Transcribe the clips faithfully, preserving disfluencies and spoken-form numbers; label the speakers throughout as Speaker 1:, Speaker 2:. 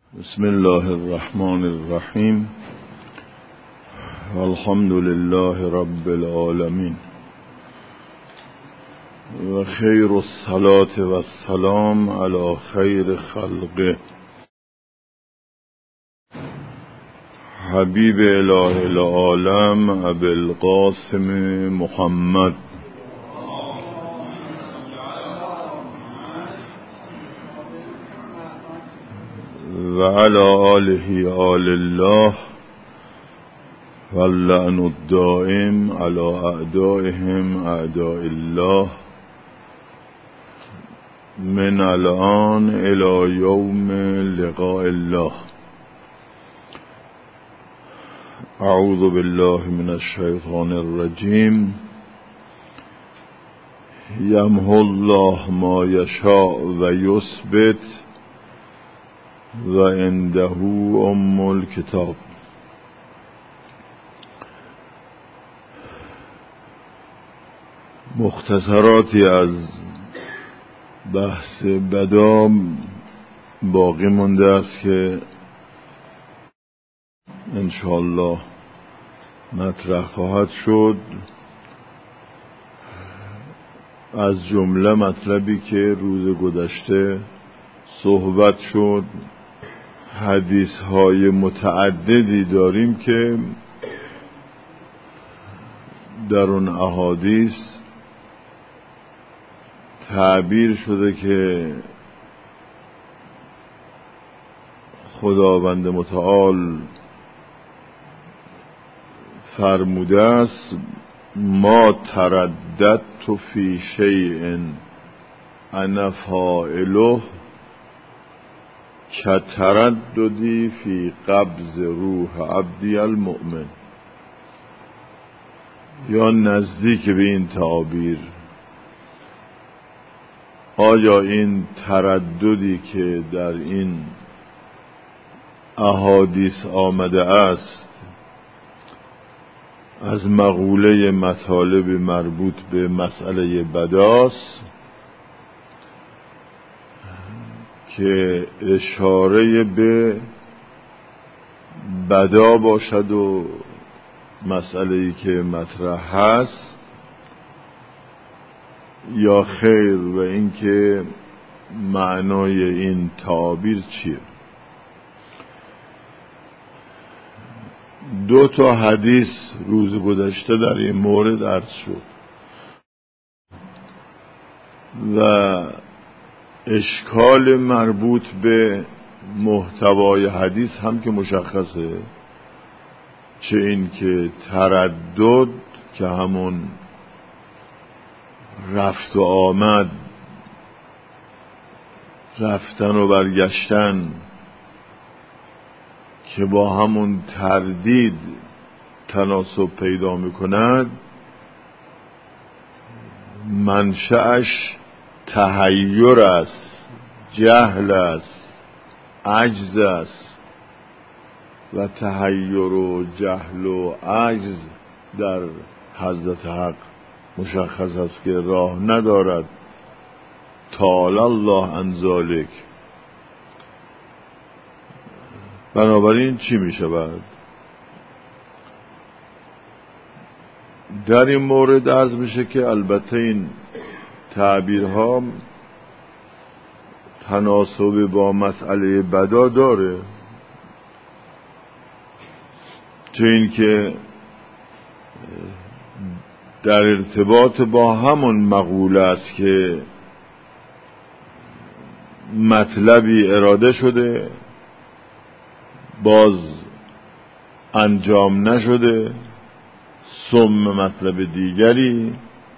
Speaker 1: بسم الله الرحمن الرحیم الحمد لله رب العالمین و خیر الصلاة و السلام علی خیر خلقه حبیب اله العالم ابی القاسم محمد و علی آله آل الله واللعن الدائم علی اعدائهم اعداء الله من الان الی یوم لقاء الله. اعوذ بالله من الشیطان الرجیم. یمحو الله ما یشاء و یثبت و عنده ام الکتاب. مختصراتی از بحث بدا باقی مونده است که انشاءالله مطرح خواهد شد. از جمله مطلبی که روز گذشته صحبت شد، حدیث های متعددی داریم که در اون احادیث تعبیر شده که خداوند متعال فرموده است ما ترددت فی شیء انا فاعله که ترددی فی قبض روح عبدی المؤمن، یا نزدیک به این تعبیر. آیا این ترددی که در این احادیث آمده است از مقوله مطالب مربوط به مسئله بداست که اشاره به بدا باشد و مسئله‌ای که مطرح هست، یا خیر، و اینکه معنای این تعابیر چیه؟ دو تا حدیث روز گذشته در این مورد عرض شد و اشکال مربوط به محتوای حدیث هم که مشخصه، چه این که تردد که همون رفت و آمد، رفتن و برگشتن که با همون تردید تناسب پیدا میکند، منشأش تحیر است، جهل است، عجز است. و تحیر و جهل و عجز در حضرت حق مشخص است که راه ندارد. تعالی الله عن ذلک. بنابراین چی می شود؟ در این مورد عرض میشه که البته این تعبیرها تناسب با مسئله بدا داره، چه این که در ارتباط با همون مقوله است که مطلبی اراده شده باز انجام نشده، ثم مطلب دیگری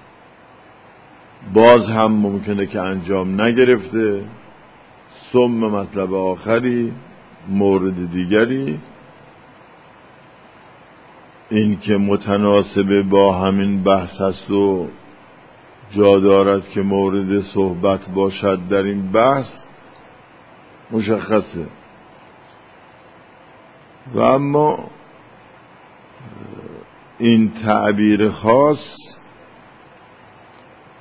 Speaker 1: باز هم ممکنه که انجام نگرفته، ثم مطلب آخری مورد دیگری. این که متناسب با همین بحث است و جا دارد که مورد صحبت باشد در این بحث مشخصه. و اما این تعبیر خاص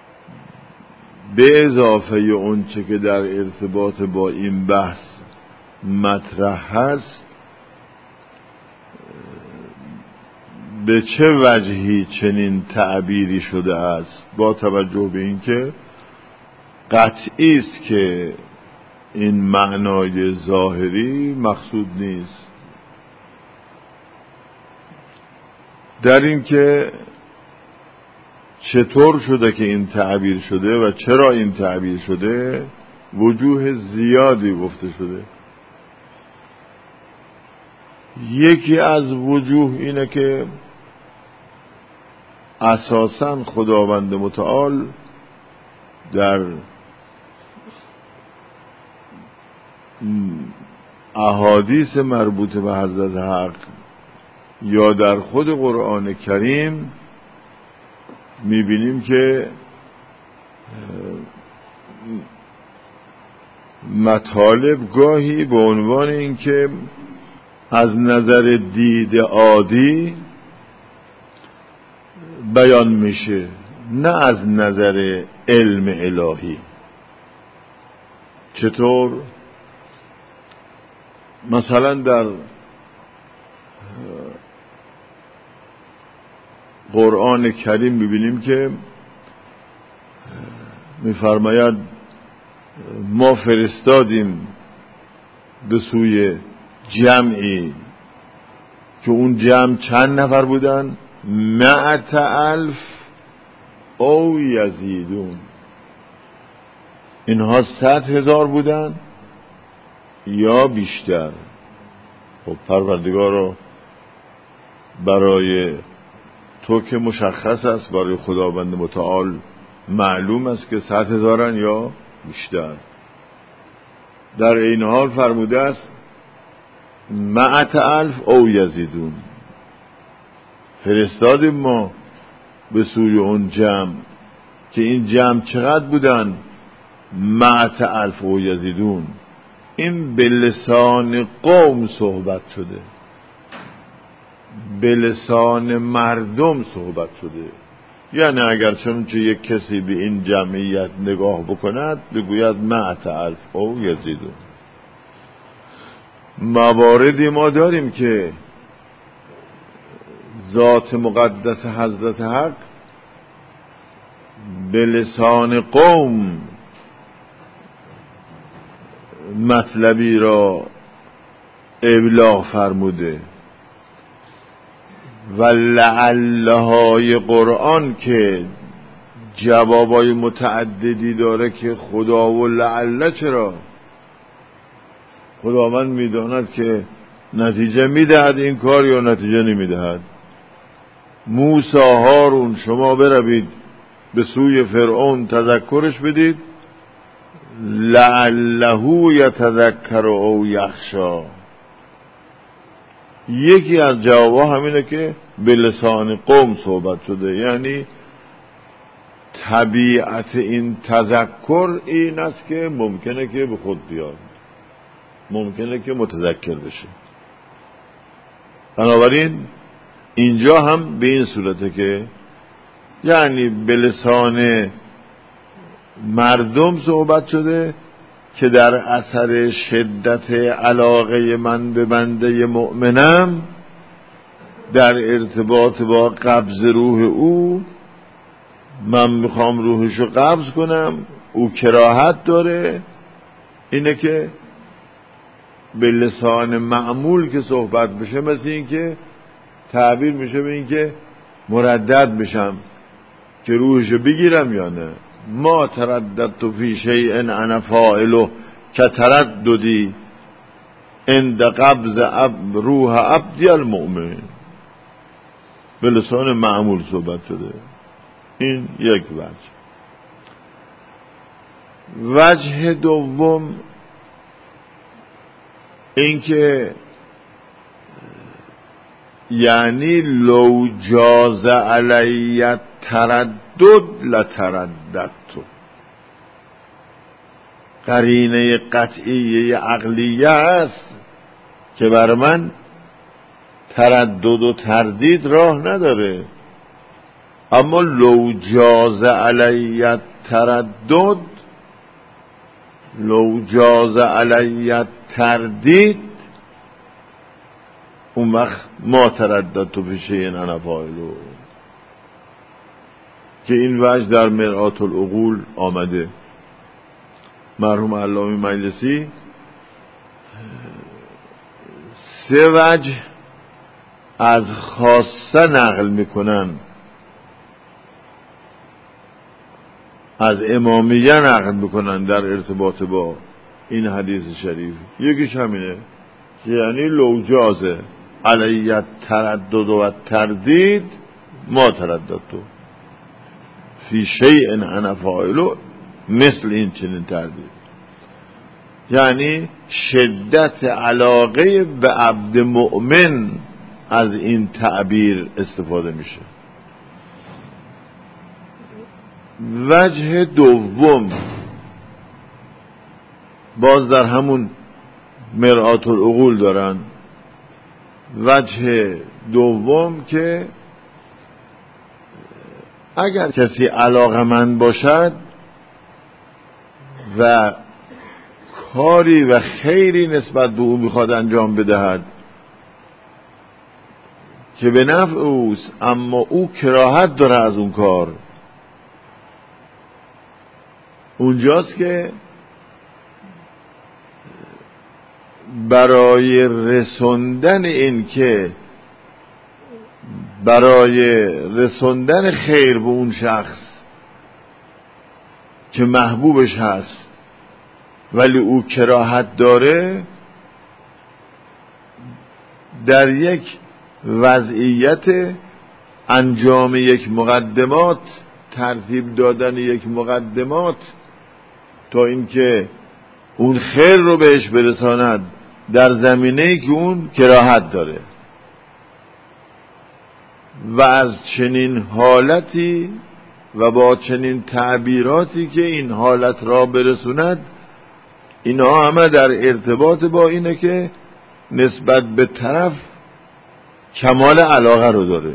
Speaker 1: به اضافه اون چه که در ارتباط با این بحث مطرح هست به چه وجهی چنین تعبیری شده است، با توجه به اینکه قطعی است که این معنای ظاهری مقصود نیست. در این که چطور شده که این تعبیر شده و چرا این تعبیر شده وجوه زیادی گفته شده. یکی از وجوه اینه که اساساً خداوند متعال در احادیث مربوط به حضرت حق یا در خود قرآن کریم میبینیم که مطالب گاهی به عنوان اینکه از نظر دید عادی بیان میشه، نه از نظر علم الهی. چطور؟ مثلا در قرآن کریم ببینیم که می‌فرماید ما فرستادیم به سوی جمعی که اون جمع چند نفر بودن؟ مئت الف او یزیدون. اینها صد هزار بودن یا بیشتر. خب پروردگار رو برای تو که مشخص است، برای خداوند متعال معلوم است که صد هزارن یا بیشتر. در این حال فرموده است مئت الف او یزیدون، فرستادیم ما به سوی اون جمع که این جمع چقدر بودن؟ مئت الف او یزیدون. این به لسان قوم صحبت شده، به لسان مردم صحبت شده. یعنی اگر چون یک کسی به این جمعیت نگاه بکند بگوید مئت الف او یزیدون. مواردی ما داریم که ذات مقدس حضرت حق به لسان قوم مطلبی را ابلاغ فرموده و لعلهای قرآن که جوابای متعددی داره که خدا و لعل چرا؟ خداوند میداند که نتیجه میدهد این کار یا نتیجه نمیدهد. موسی هارون شما بروید به سوی فرعون تذکرش بدید، لعله یتذکر او یخشی. یکی از جوابها همینه که به لسان قوم صحبت شده، یعنی طبیعت این تذکر این است که ممکنه که به خود بیاد، ممکنه که متذکر بشه. بنابراین اینجا هم به این صورته که یعنی به لسان مردم صحبت شده که در اثر شدت علاقه من به بنده مؤمنم در ارتباط با قبض روح او، من میخوام روحشو قبض کنم، او کراهت داره، اینه که به لسان معمول که صحبت بشه مثل این که تعبیر میشه به این که مردد بشم که روحشو بگیرم یا نه. ما ترددت فی شیء انا فاعله کترددی عند قبض روح عبدی المؤمن. به لسان معمول صحبت شده. این یک وجه. وجه دوم این که یعنی لو جاز علی تردد لترددت، قرینه قطعی عقلیه است که بر من تردد و تردید راه نداره. اما لو جاز علی تردد لو جاز علی تردید، اون وقت ما تردد تو فی شیء انا فاعله، که این وجه در مرآت العقول آمده. مرحوم علامه مجلسی سه وجه از خاصه نقل میکنن، از امامیه نقل میکنن در ارتباط با این حدیث شریف. یکیش همینه که یعنی لو جازه علیت تردد و تردید ما تردد تو فی شیء انا فاعله، مثل این چنین تردید، یعنی شدت علاقه به عبد مؤمن از این تعبیر استفاده میشه. وجه دوم باز در همون مرآت العقول دارن. وجه دوم که اگر کسی علاقمند باشد و کاری و خیری نسبت به او میخواد انجام بدهد که به نفع اوست، اما او کراهت داره از اون کار، اونجاست که برای رسوندن این که برای رسوندن خیر به اون شخص که محبوبش هست ولی او کراهت داره، در یک وضعیت انجام یک مقدمات، ترتیب دادن یک مقدمات تا اینکه اون خیر رو بهش برساند در زمینه‌ای که اون کراهت داره، و از چنین حالتی و با چنین تعبیراتی که این حالت را برسوند، اینها همه در ارتباط با اینه که نسبت به طرف کمال علاقه رو داره،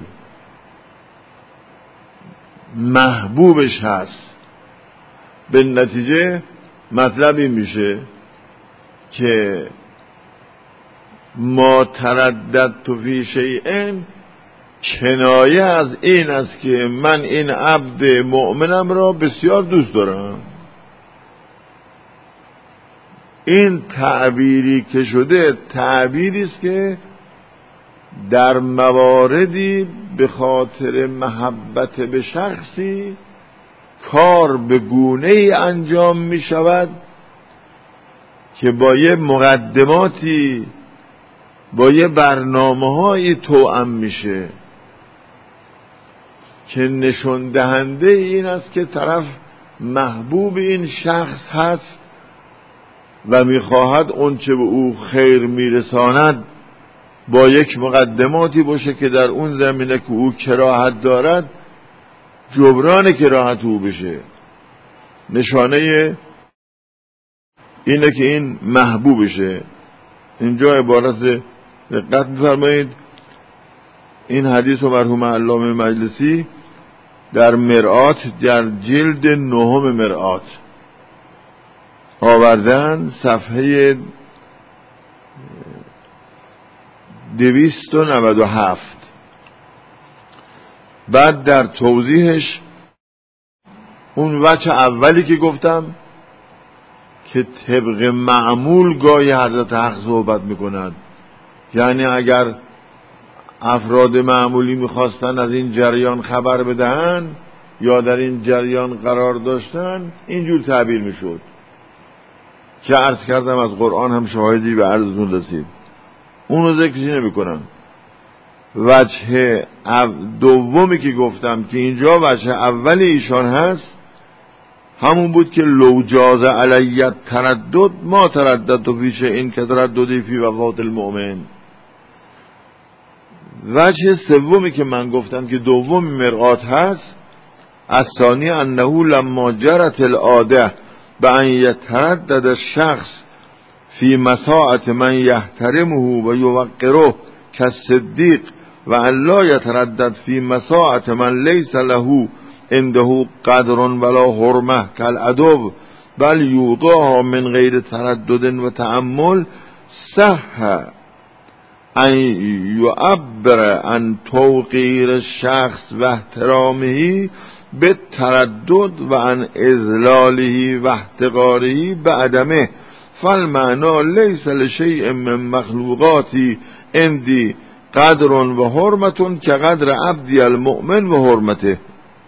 Speaker 1: محبوبش هست. به نتیجه مطلب این میشه که ما ترددت فی شیء کنایه از این است که من این عبد مؤمنم را بسیار دوست دارم. این تعبیری که شده تعبیری است که در مواردی به خاطر محبت به شخصی کار به گونه‌ای انجام می شود که با یه مقدماتی، با یه برنامه‌هایی توأم میشه که نشون دهنده این است که طرف محبوب این شخص هست و میخواهد اون چه به او خیر میرساند با یک مقدماتی باشه که در اون زمینه که او کراهت دارد جبران کراهت او بشه. نشانه اینه که این محبوبشه. اینجا عبارت دقت بفرمایید، این حدیث و مرحوم علامه مجلسی در مرآت، در جلد نهم مرآت آوردن، صفحه دویست و نود و هفت. بعد در توضیحش اون وجه اولی که گفتم که طبق معمول گاهی حضرت حق صحبت میکند، یعنی اگر افراد معمولی میخواستن از این جریان خبر بدهن یا در این جریان قرار داشتن اینجور تعبیر میشد که عرض کردم از قرآن هم شاهدی به عرضتون رسید، اونو ذکرشی نمی کنم. وجه دومی که گفتم که اینجا وجه اول ایشان هست همون بود که لو جاز علیت تردد ما تردد و فیشه این که ترددی فی وفات المؤمن. وجه سومی که من گفتم که دوم مرآت هست، الثانی انه لما جرت العاده بأن یتردد الشخص فی مساعت من یحترمه و یوقره کالصدیق و ان لا یتردد فی مساعت من لیس له عنده قدر ولا حرمه کالعدو بل یوقعها من غیر تردد و تأمل صح ان یعبر عن توقیر الشخص و احترامه به تردد و عن اذلاله و احتقاره بعدمه، فالمعنى لیس لشیء من مخلوقاتی عندی قدر و حرمت که قدر عبدی المؤمن و حرمته.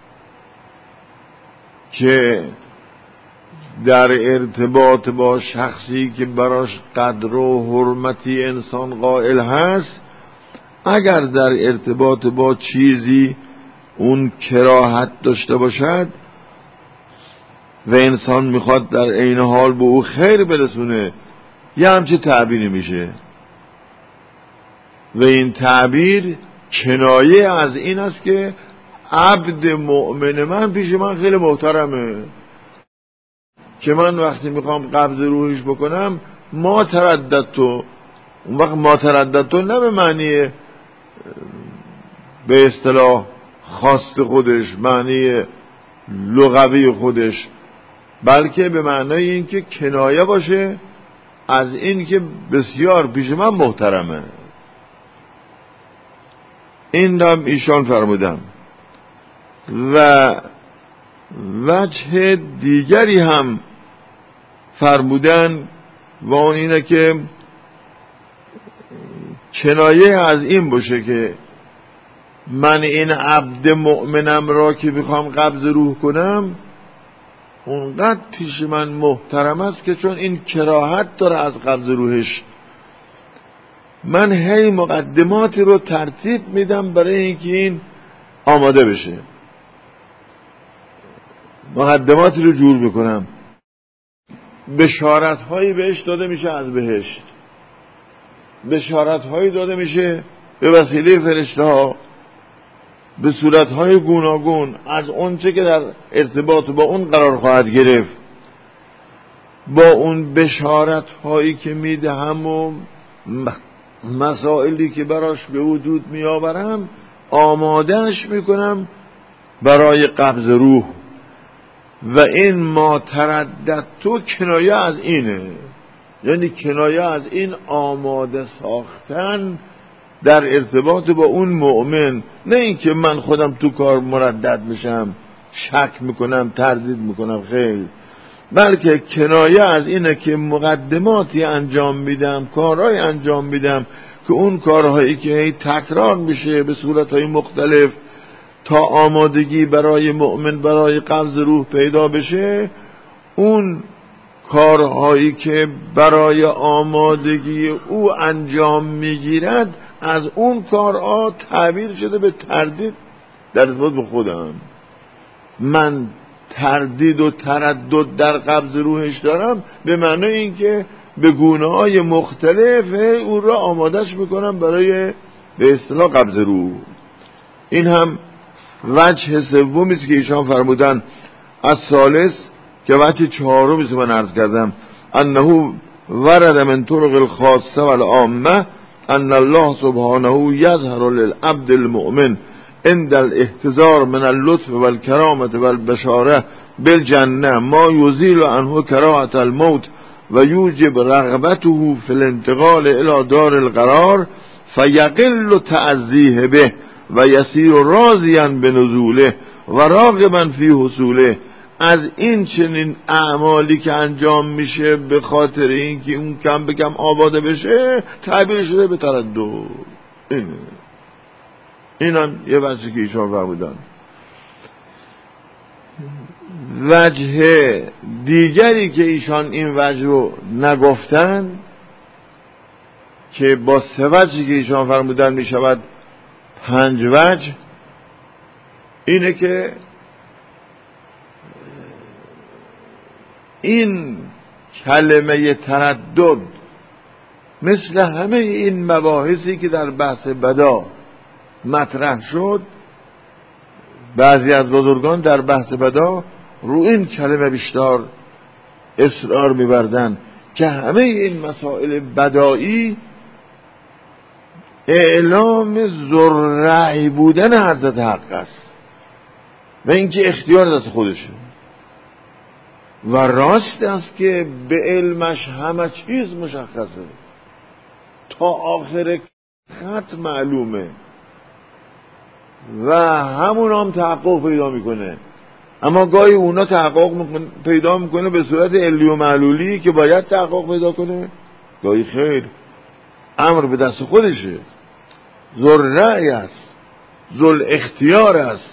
Speaker 1: که در ارتباط با شخصی که براش قدر و حرمتی انسان قائل هست، اگر در ارتباط با چیزی اون کراهت داشته باشد و انسان میخواد در عین حال به او خیر برسونه، یه همچه تعبیری میشه و این تعبیر کنایه از این است که عبد مؤمن من پیش من خیلی محترمه، که من وقتی میخوام قبض روحش بکنم ما تردد تو، اون وقت ما تردد تو نه به معنی به اصطلاح خاص خودش، معنی لغوی خودش، بلکه به معنای این که کنایه باشه از این که بسیار پیش من محترمه. این هم ایشان فرمودن. و وجه دیگری هم فرمودن و اون اینه که کنایه از این باشه که من این عبد مؤمنم را که میخوام قبض روح کنم اونقدر پیش من محترم است که چون این کراهت داره از قبض روحش، من هی مقدماتی رو ترتیب میدم برای اینکه این آماده بشه، مقدماتی رو جور میکنم، بشارت هایی بهش داده میشه از بهشت، بشارت هایی داده میشه به وسیله فرشته ها به صورت های گوناگون از اون چه که در ارتباط با اون قرار خواهد گرفت. با اون بشارت هایی که میدهم و مسائلی که براش به وجود میآورم آمادهش میکنم برای قبض روح. و این ما تردد تو کنایه از اینه، یعنی کنایه از این آماده ساختن در ارتباط با اون مؤمن، نه اینکه من خودم تو کار مردد میشم، شک میکنم، تردید میکنم، خیر، بلکه کنایه از اینه که مقدماتی انجام میدم، کارهای انجام میدم که اون کارهایی که تکرار میشه به صورتهای مختلف تا آمادگی برای مؤمن برای قبض روح پیدا بشه، اون کارهایی که برای آمادگی او انجام میگیرد از اون کارها تعبیر شده به تردید در ارتباط به خودم. من تردید و تردد در قبض روحش دارم به معنی اینکه به گونه‌های مختلف اون را آمادش میکنم برای به اصطلاح قبض روح. این هم وجه سومی است که ایشان فرمودن. از ثالث که وجه چهارمی است من عرض کردم، انه ورد من طرق الخاصه والعامه ان الله سبحانه یظهر للعبد المؤمن عند الاحتضار من اللطف والکرامه والبشاره بالجنه ما یزیل عنه کراهه الموت و یوجب رغبته فی الانتقال الى دار القرار فیقل تعزیه به و یسیر راضیا بنزوله و راغبا فی حصوله. از این چنین اعمالی که انجام میشه به خاطر اینکه اون کم به کم آباده بشه تعبیر شده به تردد. این اینم یه وجهی که ایشان فرمودن. وجه دیگری که ایشان این وجه رو نگفتن که با سه وجهی که ایشان فرمودن میشود پنج وجه، اینه که این کلمه تردد مثل همه این مباحثی که در بحث بدا مطرح شد، بعضی از بزرگان در بحث بدا رو این کلمه بیشتر اصرار می‌بردن که همه این مسائل بدایی اعلام ذوالرأی بودن حضرت حق است و اینکه اختیار دست خودشه. و راست است که به علمش همه چیز مشخصه، تا آخر خط معلومه و همون هم تحقق پیدا میکنه. اما گاهی اونا تحقق پیدا میکنه به صورت علی و معلولی که باید تحقق پیدا کنه، گاهی خیر، امر به دست خودشه، ذو رأی است، ذو اختیار است.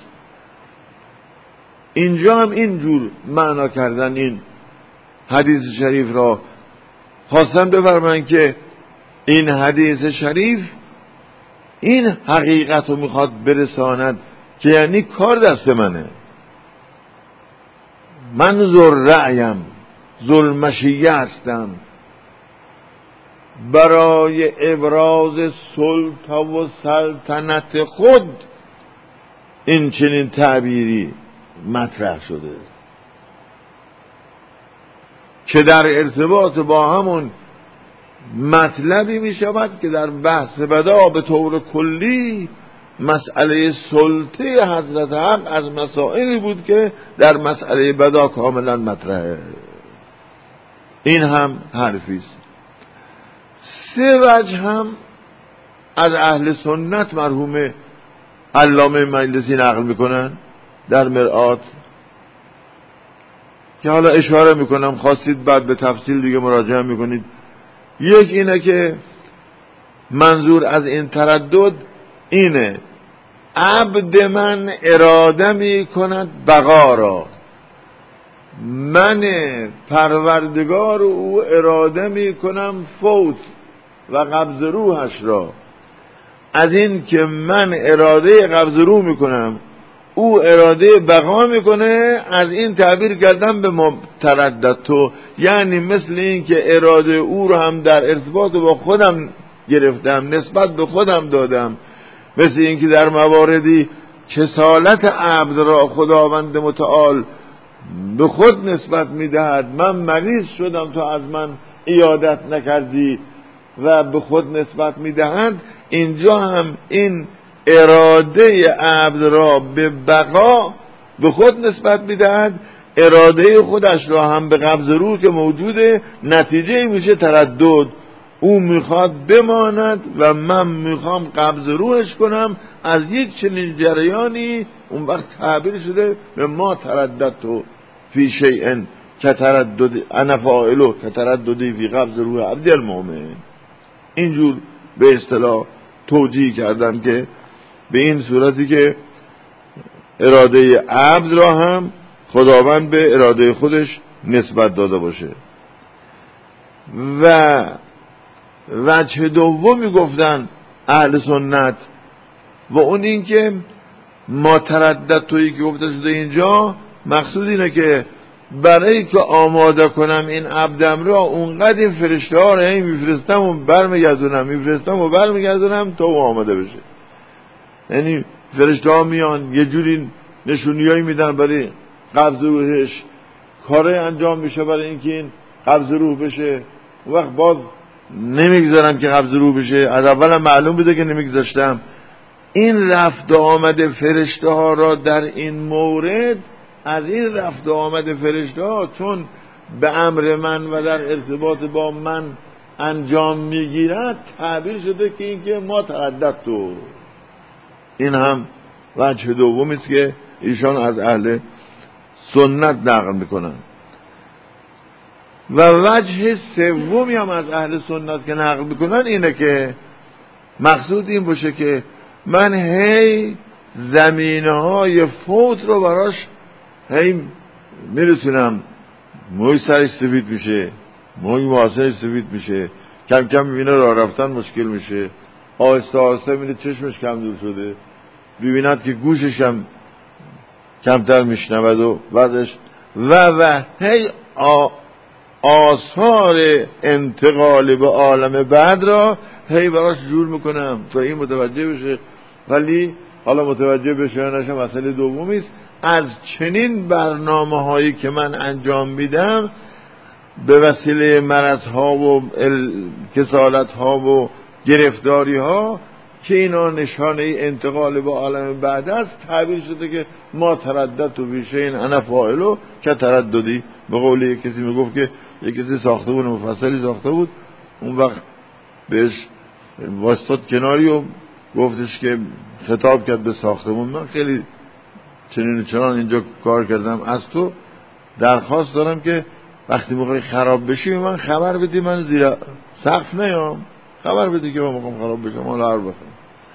Speaker 1: اینجا هم اینجور معنا کردن این حدیث شریف را. خواستم بفرمایند که این حدیث شریف این حقیقت رو میخواد برساند که یعنی کار دست منه، من ذو رأیم، ذو المشیه هستم، برای ابراز سلطه و سلطنت خود این چنین تعبیری مطرح شده که در ارتباط با همون مطلبی می شود که در بحث بدا به طور کلی مسئله سلطه حضرت حق از مسائلی بود که در مسئله بدا کاملا مطرحه. این هم حرفیست. سه وجه هم از اهل سنت مرحوم علامه مجلسی نقل میکنن در مرآت که حالا اشاره میکنم، خواستید بعد به تفصیل دیگه مراجعه میکنید. یک اینه که منظور از این تردد اینه عبد من اراده میکند بقا را، من پروردگار او اراده میکنم فوت و قبض روحش را. از این که من اراده قبض روح میکنم او اراده بقا میکنه، از این تعبیر کردم به متردد تو، یعنی مثل این که اراده او رو هم در ارتباط با خودم گرفتم، نسبت به خودم دادم، مثل این که در مواردی کسالت عبد را خداوند متعال به خود نسبت میدهد، من مریض شدم تو از من عیادت نکردی و به خود نسبت میدهند. اینجا هم این اراده عبد را به بقا به خود نسبت میدهد، اراده خودش را هم به قبض روح که موجوده، نتیجه میشه تردد. او میخواد بماند و من میخوام قبض روحش کنم. از یک چنین جریانی اون وقت تعبیر شده به ما تردد تو فی شیء که تردد انا فاعلو که ترددی فی قبض روح عبد المؤمن. اینجور به اصطلاح توجیه کردم که به این صورتی که اراده عبد را هم خداوند به اراده خودش نسبت داده باشه. و وجه دومی گفتن اهل سنت و اون این که ما تردد تویی که گفته شده اینجا مقصود اینه که برای که آماده کنم این عبدم را اونقدر این فرشته ها را میفرستم و برمیگردونم میفرستم و برمیگردونم تا او آماده بشه. یعنی فرشته ها میان یه جوری نشونیایی میدن برای قبض روحش، کاره انجام میشه برای اینکه این قبض روح بشه، وقت باز نمیگذارم که قبض روح بشه، از اول معلوم بوده که نمیگذاشتم. این رفت آمد فرشته ها را در این مورد، از این رفت آمد فرشته ها چون به امر من و در ارتباط با من انجام میگیرد تعبیر شده که این که ما تردد تو. این هم وجه دومی است که ایشان از اهل سنت نقل میکنن. و وجه سومی هم از اهل سنت که نقل میکنن اینه که مقصود این باشه که من هی زمینه های فوت رو براش هی میرسونم، موی سرش سفید میشه، موی مواسرش سفید میشه، کم کم میبینه راه رفتن مشکل میشه، آهسته آهسته میبینه چشمش کم دور شده، ببیند که گوشش هم کمتر میشنود و بعدش و و هی آ آثار انتقال به عالم بعد را هی براش جور میکنم تا این متوجه بشه. ولی حالا متوجه بشه یا نشه مسئله دومی است. از چنین برنامه هایی که من انجام میدم به وسیله مرض ها و کسالت ها و گرفتاری ها که اینا نشانه انتقال به عالم بعد است، تعبیر شده که ما تردد و بیشه این انا فاعلو که ترددی. به قول یک کسی میگفت که یک کسی ساخته بود، مفصلی ساخته بود، اون وقت بهش واسطاد کناری و گفتش که خطاب کرد به ساختمون، من خیلی چنین چنان اینجا کار کردم، از تو درخواست دارم که وقتی میخوای خراب بشی من خبر بدی، من زیر سقف نیام، خبر بدی که من میخوام خراب بشم، حالا هر بخوام.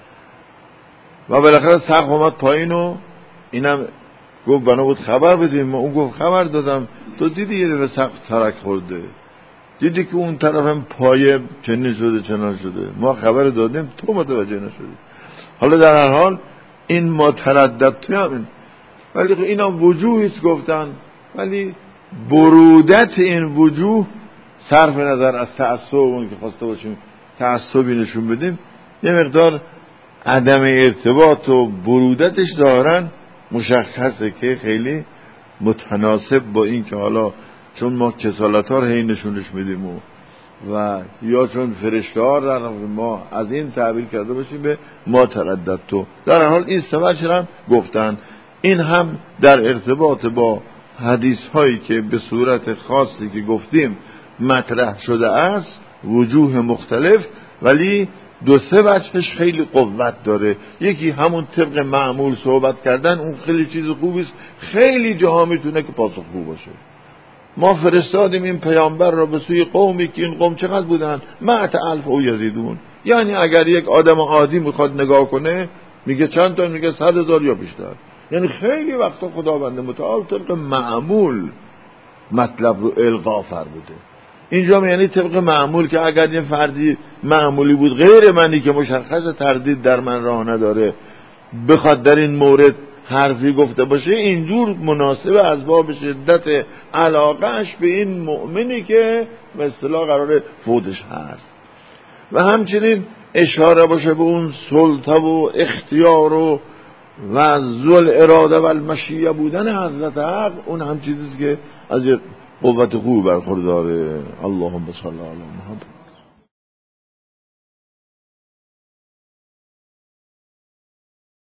Speaker 1: و بالاخره سقف اومد پایین و اینم گفت بنا بود خبر بدیم. اون گفت خبر دادم. تو دیدی یه به سقف ترک خورده، دیدی که اون طرفم پایه چنین شده چنان شده، ما خبر دادیم تو متوجه نشدی. حالا در هر حال این ما تردد توی همین، ولی اینا وجوهیست گفتن، ولی برودت این وجوه صرف نظر از تعصب اون که خواسته باشیم تعصبی نشون بدیم، یه مقدار عدم ارتباط و برودتش دارن مشخصه که خیلی متناسب با این که حالا چون ما کسالت ها رو هی نشونش میدیم و, و یا چون فرشته ها رو ما از این تعبیر کرده باشیم به ما تردد تو. در حال این سبب هم گفتن این هم در ارتباط با حدیث هایی که به صورت خاصی که گفتیم مطرح شده است، وجوه مختلف، ولی دو سه وجهش خیلی قوت داره. یکی همون طبق معمول صحبت کردن، اون خیلی چیز خوبیست، خیلی جاها میتونه که پاسخگو باشه. ما فرستادیم این پیامبر را به سوی قومی که این قوم چقدر بودن؟ مئت الف او یزیدون. یعنی اگر یک آدم عادی میخواد نگاه کنه میگه چند تا؟ میگه صد هزار یا بیشتر. یعنی خیلی وقتا خداوند متعال طبق معمول مطلب رو القا فرموده. اینجا یعنی طبق معمول که اگر یه فردی معمولی بود غیر منی که مشخص تردید در من راه نداره بخواد در این مورد حرفی گفته باشه، اینجور مناسب از باب شدت علاقهش به این مؤمنی که به اصطلاح قرار فوتش هست، و همچنین اشاره باشه به اون سلطه و اختیار و و ذل اراده و المشیه بودن حضرت حق، اون هم چیزیست که از قوت خوب برخورداره. اللهم صل علی محمد.